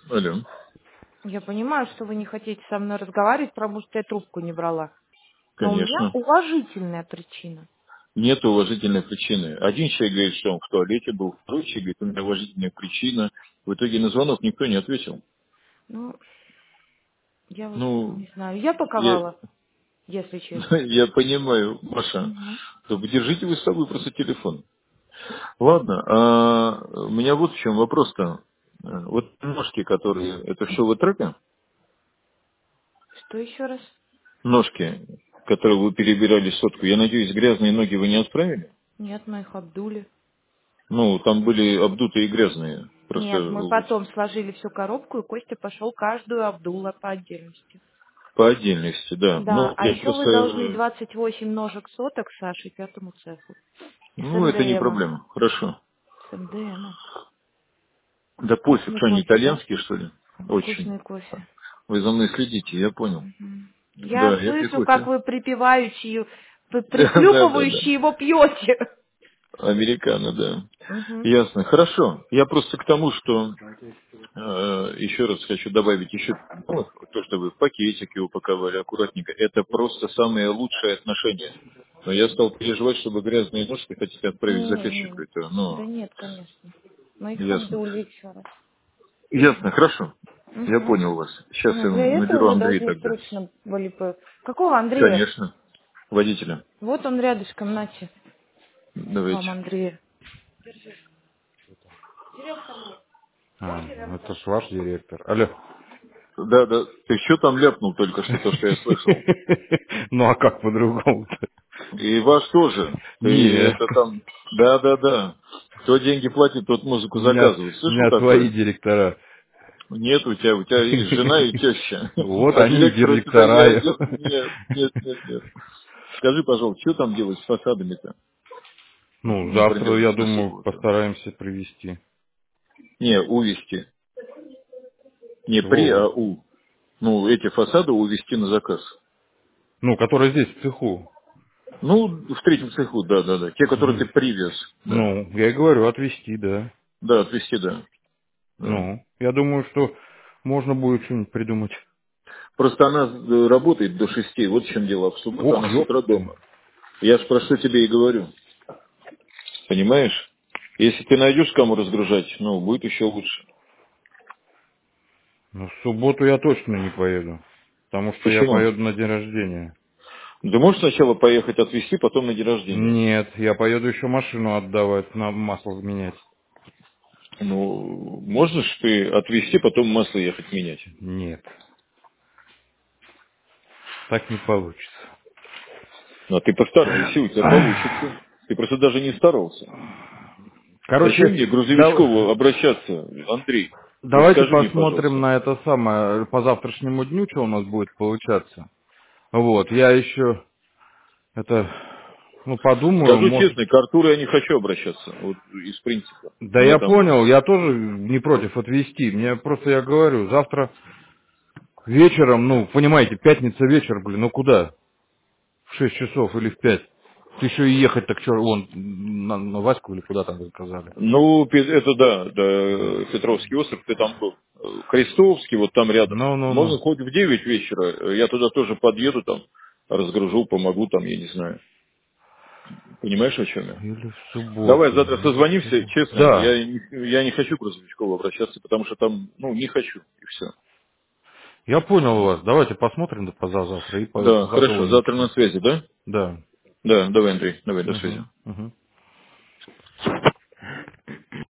Алло. Я понимаю, что вы не хотите со мной разговаривать, потому что я трубку не брала. Но у меня Конечно. уважительная причина. Нет уважительной причины. Один человек говорит, что он в туалете был, второй человек говорит, у меня уважительная причина. В итоге на звонок никто не ответил. Ну, я вот Ну, не знаю. Я я, паковала, если честно. я понимаю, Маша. Мгм. То держите вы с собой просто телефон. Ладно, у меня вот в чем вопрос-то. Вот ножки, которые, это все вы трека? Что еще раз? Ножки, которые вы перебирали сотку. Я надеюсь, грязные ноги вы не отправили? Нет, мы их обдули. Ну, там были обдутые и грязные. Просто Нет, мы потом сложили всю коробку, и Костя пошел каждую обдула по отдельности. по отдельности, да. Да, Ну, а я еще вы просто... должны 28 ножек соток Саше пятому цеху. С Ну, это не НДМом. проблема. Хорошо. С НДМом. Да пофиг, Вкусный что они кофе, да? итальянские, что ли? Очень. Вкусный кофе. Вы за мной следите, я понял. Мгм. Я Да, я пью слышу, как кофе. вы припевающие, Да, да, да. прихлюпывающие его пьете. Американо, да. Мгм. Ясно. Хорошо. Я просто к тому, что еще раз хочу добавить еще то, что вы в пакетике упаковали аккуратненько. Это просто самое лучшее отношение. Но я стал переживать, чтобы грязные ножки хотите отправить Не, заказчику. не. Это, Да ну, нет, конечно. Мы их ясно. обдули еще раз. Ясно, хорошо. Я Угу. понял вас. Сейчас я Ну, для этого наберу вы Андрея должны тогда. срочно были бы... Какого Андрея? Конечно. Водителя. Вот он рядышком, нате. Давайте. Вам, Андрея. Это ж ваш директор. Алло. Да, да. Ты что там ляпнул только что, то, что я слышал? Ну а как по-другому-то? И ваш тоже. Ты Нет. это там... Да, да, да. Кто деньги платит, тот музыку заказывает. У Слышал меня свои такое? директора. Нет, у тебя есть жена и теща. Вот А они и директора сюда не директора. один? Нет, нет, нет, нет. Скажи, пожалуйста, что там делать с фасадами-то? Ну, Например, завтра, я вот на думаю, субботу. постараемся привезти. Не, увести. Не при, Чего а вы? у. Ну, эти фасады увести на заказ. Ну, который здесь, в цеху. Ну, в третьем цеху, да, да, да. Те, которые ты Мгм. привез, да. Ну, я и говорю, отвезти, да. Да, отвезти, да. Да. Ну, я думаю, что можно будет что-нибудь придумать. Просто она работает до 6. Вот в чем дело. А в субботу Ох, она с утра ёпта. дома. Я ж про что тебе и говорю. Понимаешь? Если ты найдешь кому разгружать, ну, будет еще лучше. Ну, в субботу я точно не поеду. Потому что я Почему? поеду на день рождения. Ты можешь сначала поехать отвезти, потом на день рождения. Нет, я поеду еще машину отдавать, на масло менять. Ну, можно ж ты отвезти, потом масло ехать менять. Нет, так не получится. Ну, а ты постарайся, у тебя получится. Ты просто даже не старался. Зачем Короче, мне к Грузовичкову обращаться, Андрей? Вот давайте скажи мне, посмотрим пожалуйста. на это самое, по завтрашнему дню, что у нас будет получаться. Вот, я еще это, ну, подумаю, Скажу может... честно, к Артуру я не хочу обращаться, вот из принципа. Да Мне я там, понял, я тоже не против отвезти. Мне просто, я говорю, завтра вечером, ну, понимаете, пятница вечер, блин, ну куда? В 6 часов или в 5? Еще и ехать так что, вон, на Ваську или куда там заказали. ну, это да, да, Петровский остров, ты там был. Крестовский, вот там рядом. Ну. Можно хоть в 9 вечера, я туда тоже подъеду, там, разгружу, помогу, там, я не знаю. Понимаешь, о чем я? Или в Давай субботу. завтра созвонимся, честно, Да, я не хочу к Грузовичкову обращаться, потому что там, ну, не хочу, и все. я понял вас. Давайте посмотрим до позавтра и Да, хорошо, завтра на созвонимся. связи, да? Да. Да, давай, Андрей, давай, до связи. Угу.